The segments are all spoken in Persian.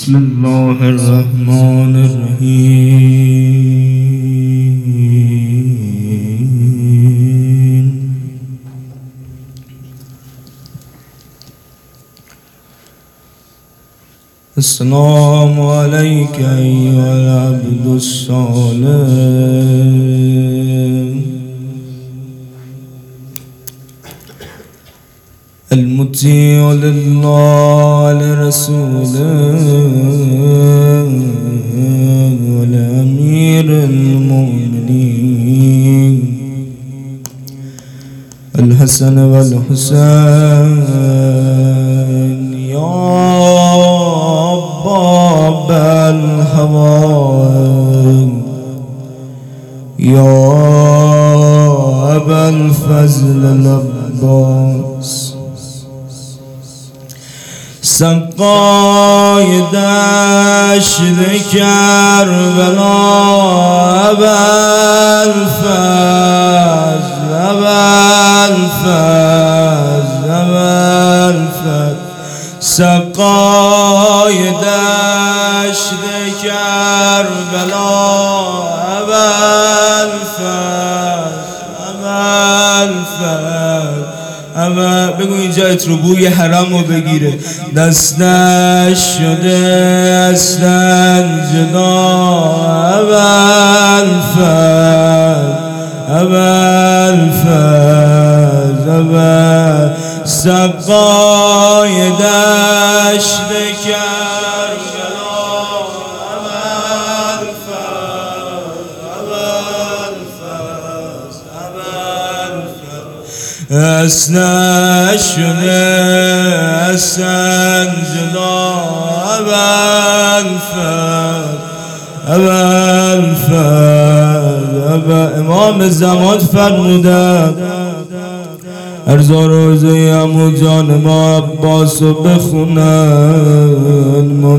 بسم الله الرحمن الرحيم. السلام عليك أيها العبد الصالح المطيع لله ولرسوله ولأمير المؤمنين الحسن والحسين يا باب الهوى يا أبا الفضل العباس سقای دشت کربلا ابوالفضل سقای دشت کربلا ابوالفضل بگو اینجا رو بوی حرم رو بگیره. دستش شده اصلا جدا ابوالفضل سقای دشت اصلا شده اصلا جدا ابوالفضل امام زمان فرمودن ارزا روزه عمو جان ما عباس رو بخونن ما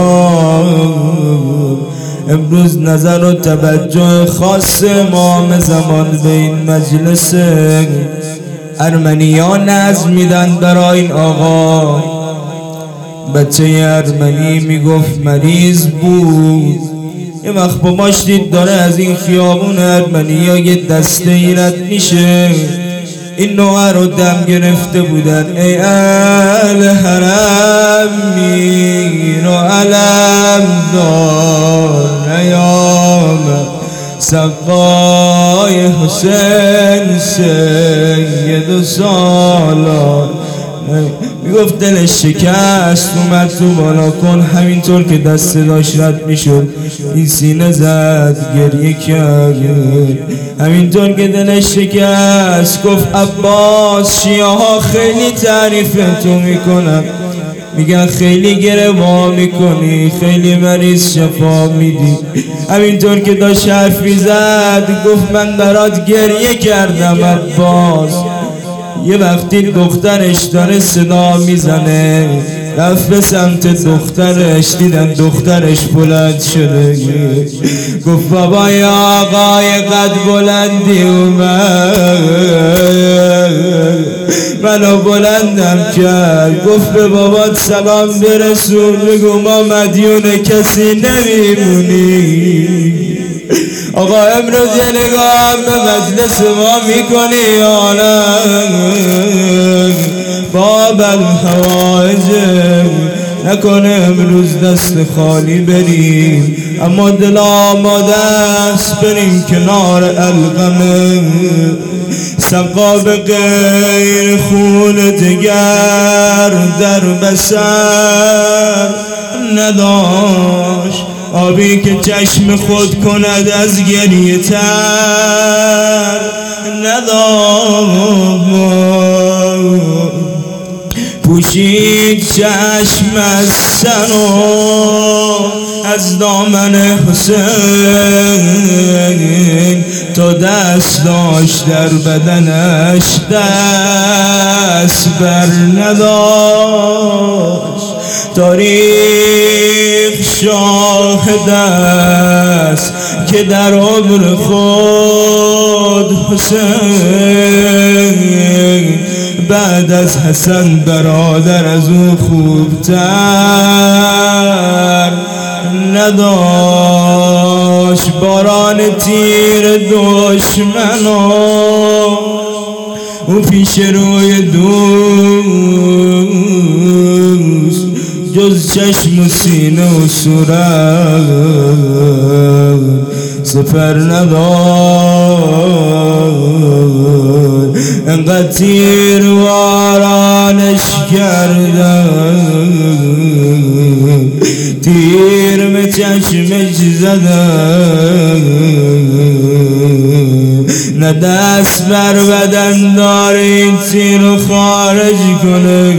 میان امروز نظر و توجه خاص امام زمان به این مجلس ارمنیا نظم میدن برای این آقا. بچه ارمنی میگفت مریض بود، یه وقت با ماش دید داره از این خیابون ارمنیا یه دسته ای رد میشه. این نوعه رو دم گرفته بودن ای اهل حرم میر و علم دار نیامد سقای حسین سید و سالار. میگفت دلش شکست اومد تو بالا کن، همینطور که دست داشت رد میشد این سینه زد گریه کرد. همینطور که دلش شکست گفت عباس شیعه ها خیلی تعریف تو میکنن، میگن خیلی گروا میکنی، خیلی مریض شفا میدی. همینطور که داشت حرفی زد گفت من برات گریه کردم عباس. یه وقتی دخترش داره صدا میزنه رفت به سمت دخترش، دیدن دخترش بلند شده. گفت بابای آقای قد بلندی اومد منو بلندم کرد. گفت به بابات سلام برسون بگو ما مدیون کسی نمیمونی. آقا امروز یه نگاه به مجلس ما میکنی یا نه؟ باب الحوائج نکنه امروز دست خالی بریم، اما دل آماده است بریم کنار القمه. سقا به غیر خون دگر در بسر نداشت، آبی که چشم خود کند از گریه تر نداشت. پوشید چشم از سر و از دامن حسین تا دست داشت در بدنش دست بر نداشت. تاریخ شاهد است که در عمر خود حسین بعد از حسن برادر از او خوبتر نداشت باران تیر دشمنا او پیش روی دوست جز چشم و سینه و صورت سپر نداشت انقدر تیر وارانش کردن تیر به چشمش زدن نه دست بر بدن داره این تیر رو خارج کنه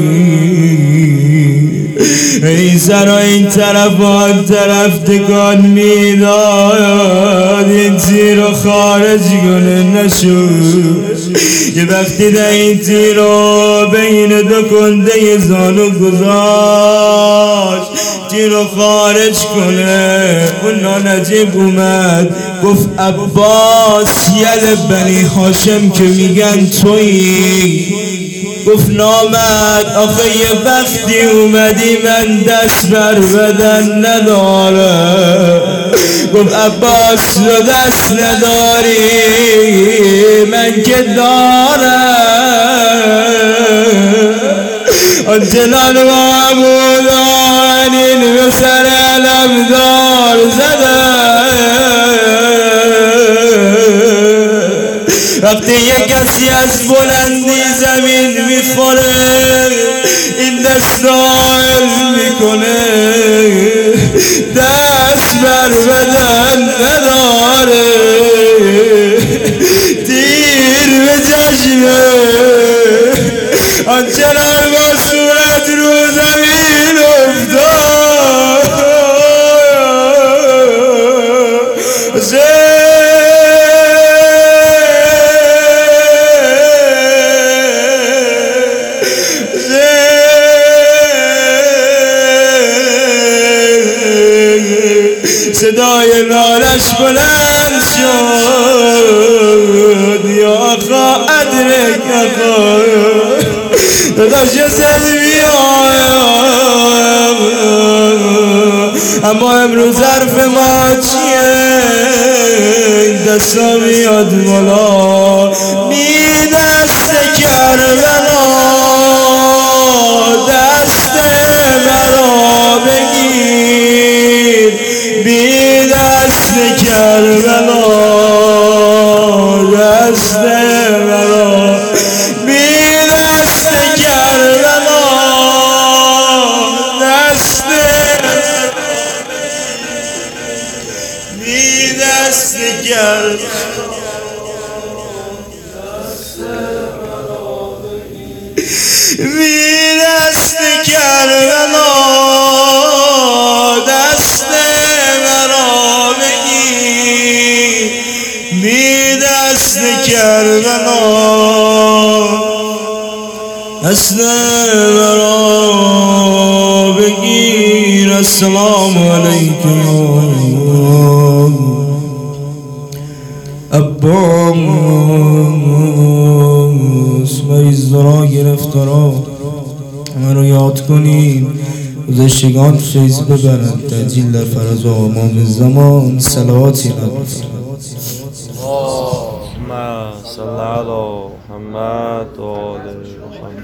این سر و این طرف و آن طرف تکان میداد این تیر رو خارج کنه نشد یه وقتی ده این تیر رو بین دو کنده زانو گذاشت تیر رو خارج کنه اون نانجیب اومد گفت عباس ید بنی هاشم که میگن تویی گفت نامد آخه یه وقتی اومدی من دست بر بدن نداره گفت عباس تو دست نداری من که دارم آنچنان معبودان این به سر علمدار وقتی یک کسی از بلندی زمین میخوره این دست عال میکنه دست بر بدن نداره تیر به چشمه آنچنان با صورت رو زمین افتاد صدای نالش بلند شد یا آقا ادرک آقا داداش سلمی اما امروز حرف ما چیه دستا میاد بالا بی دست کربلا دست مرا بگیر بی دست کربلا دست مرا بی دست کربلا دست بی دست کربلا بی دست کربلا دست مرا بگیر بی دست کربلا دست مرا بگیر السلام علیکم عباس مریض گرفتارا همه رو یاد کنیم گذشتگان فیض ببرند تجلیل در فرج و امام زمان صلواتی اللهم صل علی محمد و آل محمد